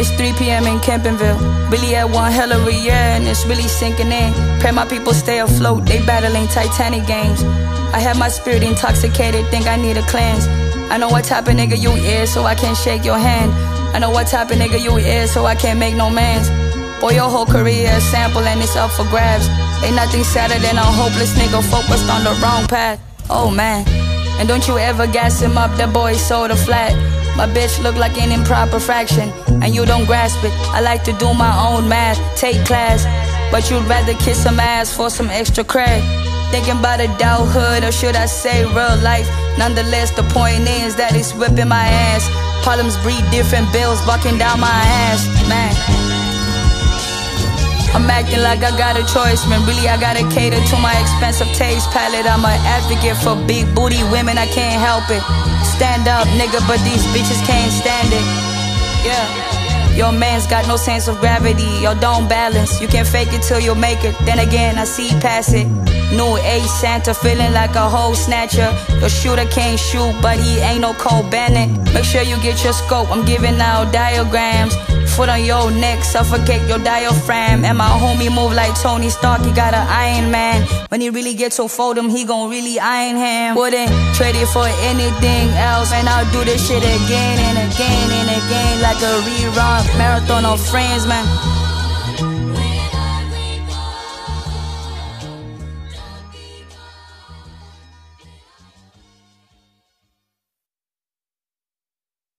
It's 3 p.m. in Kempenville. Really had one hell of a year and it's really sinking in. Pray my people stay afloat, they battling Titanic games. I have my spirit intoxicated, think I need a cleanse. I know what type of nigga you is, so I can't shake your hand. I know what type of nigga you is, so I can't make no mans. Boy, your whole career is sample and it's up for grabs. Ain't nothing sadder than a hopeless nigga focused on the wrong path. Oh man, and don't you ever gas him up, that boy soda flat. My bitch look like an improper fraction, and you don't grasp it. I like to do my own math, take class, but you'd rather kiss some ass for some extra cred. Thinking about adulthood, or should I say real life. Nonetheless, the point is that it's whipping my ass. Problems breed different bills, bucking down my ass, man. I'm acting like I got a choice, man. Really, I gotta cater to my expensive taste palette. I'm an advocate for big booty women, I can't help it. Stand up, nigga, but these bitches can't stand it. Yeah. Your man's got no sense of gravity, or don't balance. You can fake it till you make it, then again I see past it. New age Santa, feeling like a whole snatcher. Your shooter can't shoot, but he ain't no Cole Bennett. Make sure you get your scope, I'm giving out diagrams. Foot on your neck, suffocate your diaphragm. And my homie move like Tony Stark, he got an Iron Man. When he really gets to fold him, he gon' really iron him. Wouldn't trade it for anything else. And I'll do this shit again and again and again, like a rerun, marathon of Friends, man.